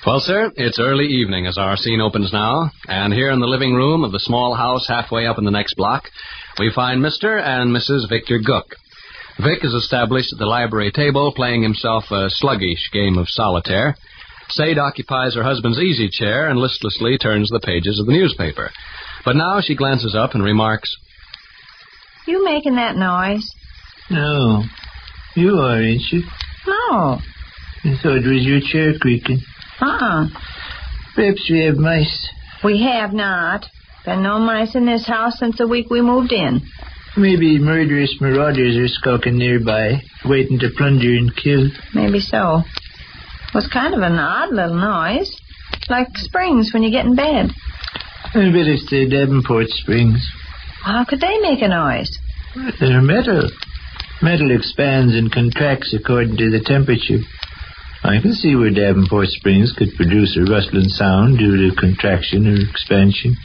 Well, sir, it's early evening as our scene opens now, and here in the living room of the small house halfway up in the next block, we find Mr. and Mrs. Victor Gook. Vic is established at the library table playing himself a sluggish game of solitaire. Sade occupies her husband's easy chair and listlessly turns the pages of the newspaper. But now she glances up and remarks, You making that noise? No. You are, ain't you? No. I thought it was your chair creaking. Perhaps we have mice. We have not. Been no mice in this house since the week we moved in. Maybe murderous marauders are skulking nearby, waiting to plunder and kill. Maybe so. It was kind of an odd little noise. Like springs when you get in bed. I bet it's the Davenport springs. How could they make a noise? They're metal. Metal expands and contracts according to the temperature. I can see where Davenport springs could produce a rustling sound due to contraction or expansion.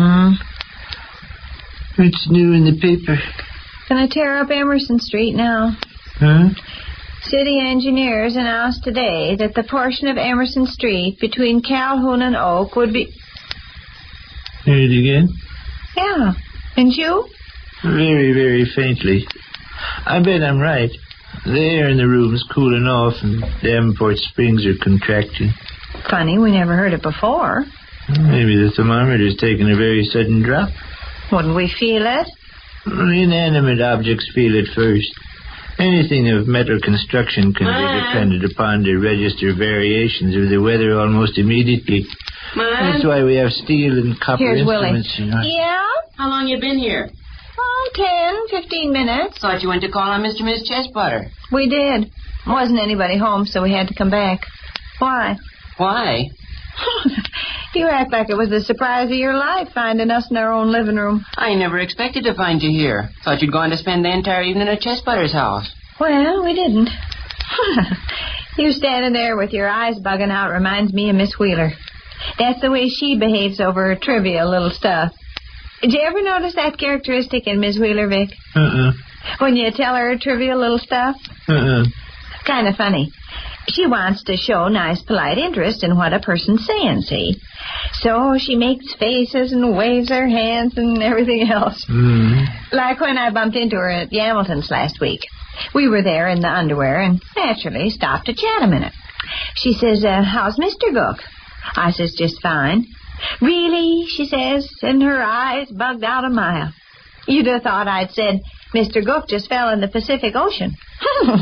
It's new in the paper. Gonna tear up Emerson Street now. Huh? City engineers announced today that the portion of Emerson Street between Calhoun and Oak would be... Hear it again? Yeah. And you? Very, very faintly. I bet I'm right. The air in the room's cooling off and Davenport springs are contracting. Funny, we never heard it before. Maybe the thermometer's taken a very sudden drop. Wouldn't we feel it? Inanimate objects feel it first. Anything of metal construction can be depended upon to register variations of the weather almost immediately. That's why we have steel and copper Here's instruments. Willie. Yeah? How long you been here? 10, 15 minutes. Thought you went to call on Mr. and Miss Chestbutter. We did. Wasn't anybody home, so we had to come back. Why? Why? You act like it was the surprise of your life, finding us in our own living room. I never expected to find you here. Thought you'd gone to spend the entire evening at Chestbutter's house. Well, we didn't. You standing there with your eyes bugging out reminds me of Miss Wheeler. That's the way she behaves over trivial little stuff. Did you ever notice that characteristic in Miss Wheeler, Vic? When you tell her trivial little stuff? Kind of funny. She wants to show nice, polite interest in what a person's saying, see? So she makes faces and waves her hands and everything else. Like when I bumped into her at Hamilton's last week. We were there in the underwear and naturally stopped to chat a minute. She says, how's Mr. Gook? I says, just fine. Really, she says, and her eyes bugged out a mile. You'd have thought I'd said, Mr. Gook just fell in the Pacific Ocean. No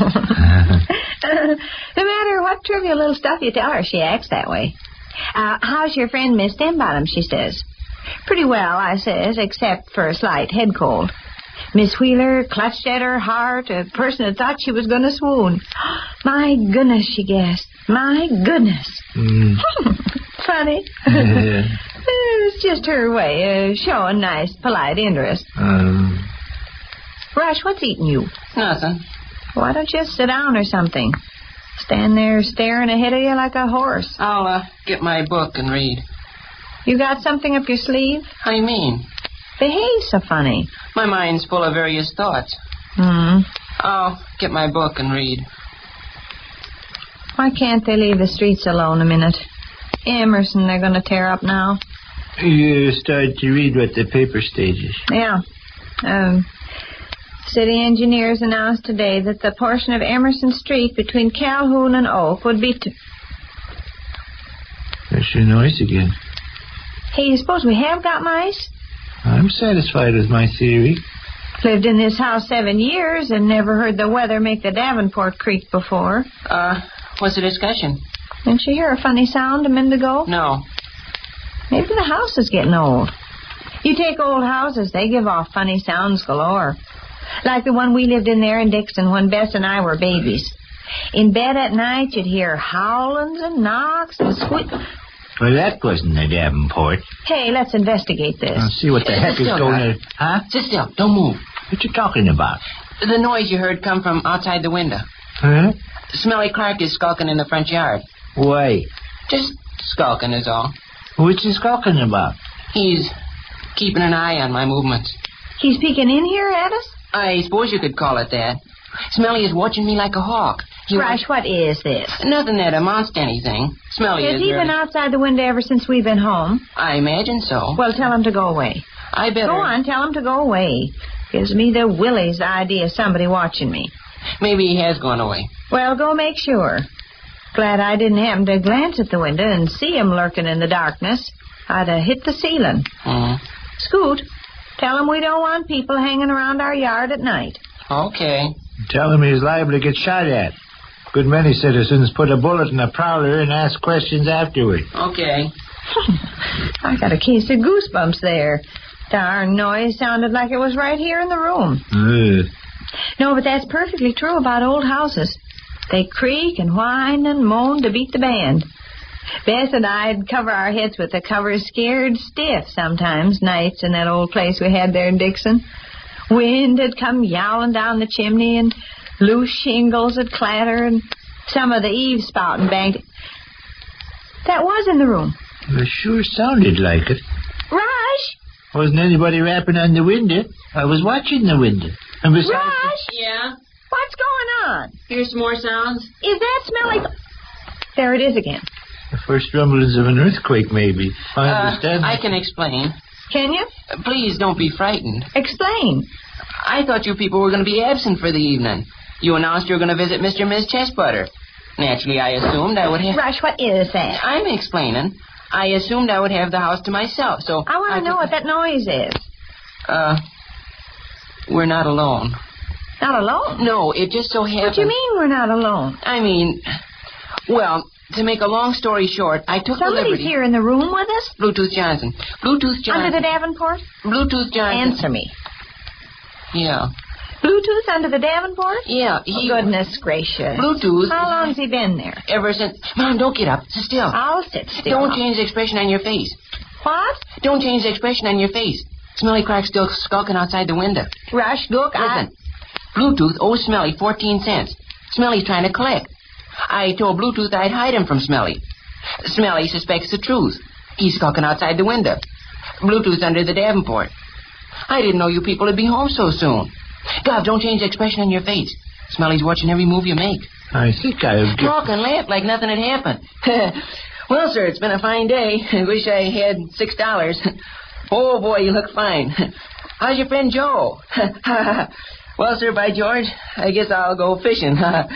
matter what trivial little stuff you tell her, she acts that way. How's your friend Miss Stembottom, she says. Pretty well, I says, except for a slight head cold. Miss Wheeler clutched at her heart. A person had thought she was going to swoon. My goodness, she gasped. My goodness. Funny. It's just her way of showing nice, polite interest. Rush, what's eating you? Nothing. Why don't you just sit down or something? Stand there staring ahead of you like a horse. I'll get my book and read. You got something up your sleeve? How you mean? Behave so funny. My mind's full of various thoughts. I'll get my book and read. Why can't they leave the streets alone a minute? Emerson, they're going to tear up now. You started to read what the paper stated. Yeah. City engineers announced today that the portion of Emerson Street between Calhoun and Oak would be... There's your noise again. Hey, you suppose we have got mice? I'm satisfied with my theory. Lived in this house 7 years and never heard the weather make the Davenport creak before. What's the discussion? Didn't you hear a funny sound a minute ago? No. Maybe the house is getting old. You take old houses, they give off funny sounds galore. Like the one we lived in there in Dixon when Bess and I were babies. In bed at night, you'd hear howlings and knocks and Well, that wasn't a Davenport. Hey, let's investigate this. I'll see what the heck is going on. Huh? Sit still. Don't move. What you talking about? The noise you heard come from outside the window. Huh? Smelly Clark is skulking in the front yard. Why? Just skulking is all. What's he skulking about? He's keeping an eye on my movements. He's peeking in here at us? I suppose you could call it that. Smelly is watching me like a hawk. Rush, what is this? Nothing that amounts to anything. Smelly Has is he very... been outside the window ever since we've been home? I imagine so. Well, tell him to go away. I better... Go on, tell him to go away. Gives me the willies the idea of somebody watching me. Maybe he has gone away. Well, go make sure. Glad I didn't happen to glance at the window and see him lurking in the darkness. I'd have hit the ceiling. Scoot, tell him we don't want people hanging around our yard at night. Okay. Tell him he's liable to get shot at. Good many citizens put a bullet in a prowler and ask questions afterward. Okay. I got a case of goosebumps there. Darn noise sounded like it was right here in the room. No, but that's perfectly true about old houses. They creak and whine and moan to beat the band. Bess and I'd cover our heads with the covers scared stiff sometimes nights in that old place we had there in Dixon. Wind had come yowling down the chimney and loose shingles would clatter and some of the eaves spouting banged. That was in the room. It sure sounded like it. Rush! Wasn't anybody rapping on the window. I was watching the window. And besides... Rush! Yeah? What's going on? Here's some more sounds. Is that smelly... There it is again. The first rumblings of an earthquake, maybe. I understand. I can explain. Can you? Please don't be frightened. Explain. I thought you people were going to be absent for the evening. You announced you were going to visit Mr. and Miss Chestbutter. Naturally, I assumed I would have... Rush, what is that? I'm explaining. I assumed I would have the house to myself, so... I want to know what that noise is. We're not alone. Not alone? No, it just so happens... What do you mean we're not alone? I mean... Well, to make a long story short, I took the liberty... Somebody's here in the room with us? Bluetooth Johnson. Bluetooth Johnson. Under the Davenport? Bluetooth Johnson. Answer me. Yeah. Bluetooth under the Davenport? Yeah, Oh, goodness gracious. Bluetooth. How long's he been there? Ever since... Mom, don't get up. Sit still. I'll sit still. Don't change the expression on your face. What? Don't change the expression on your face. Smelly Crack's still skulking outside the window. Rush, look, Listen. Bluetooth owes Smelly 14 cents. Smelly's trying to collect. I told Bluetooth I'd hide him from Smelly. Smelly suspects the truth. He's skulking outside the window. Bluetooth's under the Davenport. I didn't know you people would be home so soon. God, don't change the expression on your face. Smelly's watching every move you make. I think I'll get... Talk and laugh like nothing had happened. Well, sir, it's been a fine day. I wish I had $6. Oh, boy, you look fine. How's your friend Joe? Well, sir, by George, I guess I'll go fishing.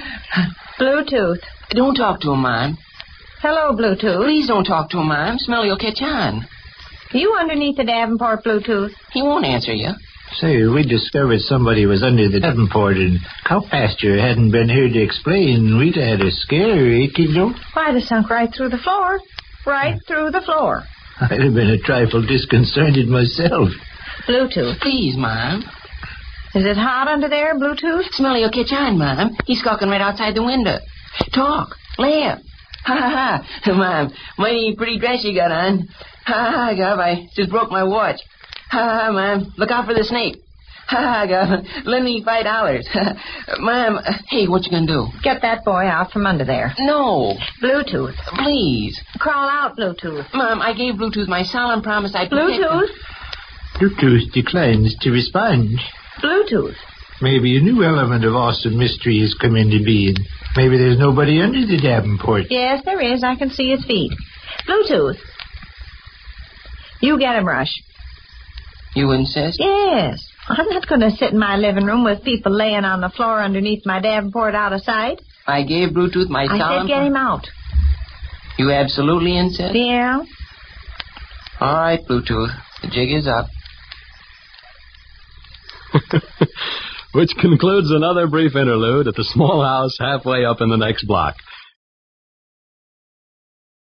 Bluetooth. Don't talk to him, Mom. Hello, Bluetooth. Please don't talk to him, Mom. Smelly will catch on. You underneath the Davenport, Bluetooth? He won't answer you. Say, we discovered somebody was under the Davenport and cow pasture hadn't been here to explain. We'd had a scare, eh, kiddo? I'd have sunk right through the floor. Right through the floor. I'd have been a trifle disconcerted myself. Bluetooth. Please, Mom. Is it hot under there, Bluetooth? Smelly will catch on, Mom. He's skulking right outside the window. Talk. Laugh. Ha, ha, ha. Mom, mighty pretty dress you got on. Ha, ha, Gov, I just broke my watch. Ha, ha, Mom. Look out for the snake. Ha, ha, Gov. Lend me $5. Mom, hey, what you gonna do? Get that boy out from under there. No. Bluetooth. Please. Crawl out, Bluetooth. Mom, I gave Bluetooth my solemn promise I'd protect him. Bluetooth. Bluetooth declines to respond. Bluetooth. Maybe a new element of awesome mystery has come into being. Maybe there's nobody under the Davenport. Yes, there is. I can see his feet. Bluetooth. You get him, Rush. You insist? Yes. I'm not going to sit in my living room with people laying on the floor underneath my Davenport out of sight. I gave Bluetooth my solemn... I said get him out. You absolutely insist? Yeah. All right, Bluetooth. The jig is up. Which concludes another brief interlude at the small house halfway up in the next block.